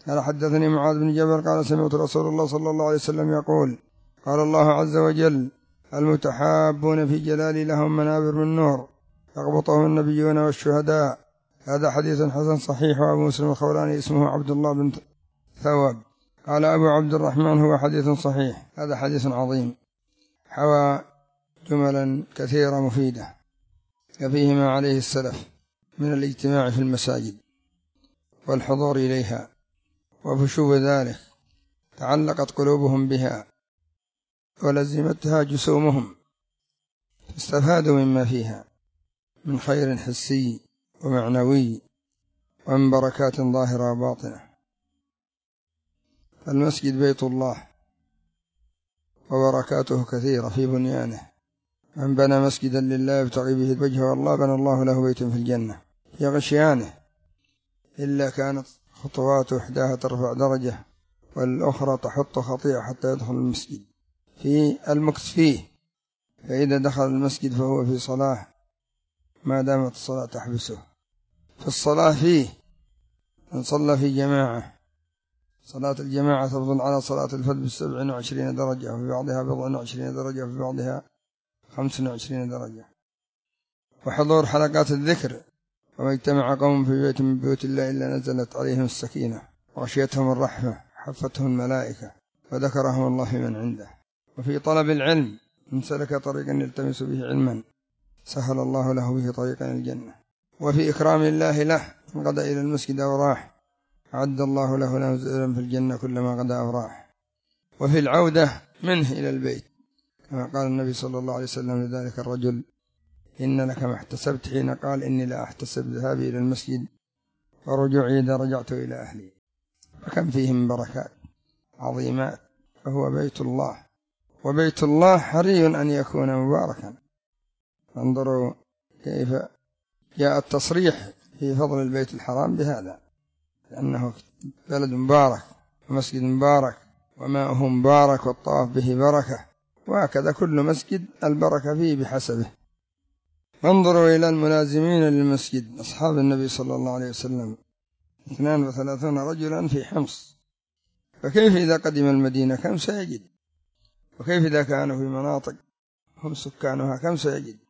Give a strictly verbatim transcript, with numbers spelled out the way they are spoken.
قال حدثني معاذ بن جبل قال سمعت رسول الله صلى الله عليه وسلم يقول قال الله عز وجل المتحابون في جلالي لهم منابر من نور يغبطهم النبيون والشهداء. هذا حديث حسن صحيح. وأبو مسلم الخولاني اسمه عبد الله بن ثواب. قال أبو عبد الرحمن هو حديث صحيح. هذا حديث عظيم حوى جملا كثيرة مفيدة فيه ما عليه السلف من الاجتماع في المساجد والحضور إليها وفشو ذلك تعلقت قلوبهم بها ولزمتها جسومهم استفادوا مما فيها من خير حسي ومعنوي ومن بركات ظاهرة وباطنة. المسجد بيت الله وبركاته كثيرة في بنيانه. من بنى مسجدا لله يبتغي به وجه الله بنى الله له بيت في الجنة في غشيانه إلا كانت خطواته إحداها ترفع درجة والأخرى تحط خطيئة حتى يدخل المسجد في المكث فيه. فإذا دخل المسجد فهو في صلاة ما دامت الصلاة تحبسه. في الصلاة فيه من صلى في جماعة صلاة الجماعة تفضل على صلاة الفرد بسبع وعشرين درجة وفي بعضها بضع وعشرين درجة وفي بعضها خمس وعشرين درجة. وحضور حلقات الذكر وما اجتمع قوم في بيت من بيوت الله إلا نزلت عليهم السكينة وغشيتهم الرحمة حفتهم الملائكة وذكرهم الله في من عنده. وفي طلب العلم من سلك طريقا يلتمس به علما سهل الله له به طريقا الجنة. وفي إكرام الله له من غدا إلى المسجد أو راح أعد الله له نزلا في الجنة كلما غدا أو راح. وفي العودة منه إلى البيت كما قال النبي صلى الله عليه وسلم لذلك الرجل إن لك ما احتسبت حين قال إني لا أحتسب ذهابي إلى المسجد ورجوعي إذا رجعت إلى أهلي. فكم فيه من بركات عظيمات. فهو بيت الله وبيت الله حري أن يكون مباركا. انظروا كيف جاء التصريح في فضل البيت الحرام بهذا لأنه بلد مبارك ومسجد مبارك وماؤه مبارك والطواف به بركة. وهكذا كل مسجد البركة فيه بحسبه. انظروا إلى الملازمين للمسجد أصحاب النبي صلى الله عليه وسلم اثنان وثلاثون رجلا في حمص. فكيف إذا قدم المدينة كم سيجد؟ وكيف إذا كانوا في مناطق هم سكانها كم سيجد؟